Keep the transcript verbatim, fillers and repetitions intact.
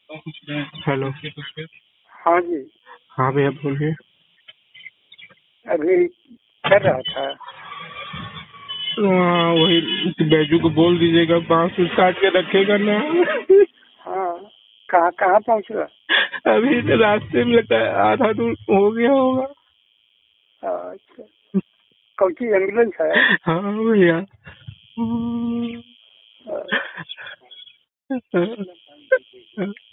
Hello. हाँ जी। हाँ भैया बोलिए। अभी कर रहा था। हाँ वही बैजू को बोल दीजिएगा बांस काट के रखेगा ना। हाँ, कहाँ कहाँ पहुँचला? अभी तो रास्ते में लगता है आधा दूर हो गया होगा। अच्छा, कौन सी एम्बुलेंस है? हाँ भैया। अच्छा।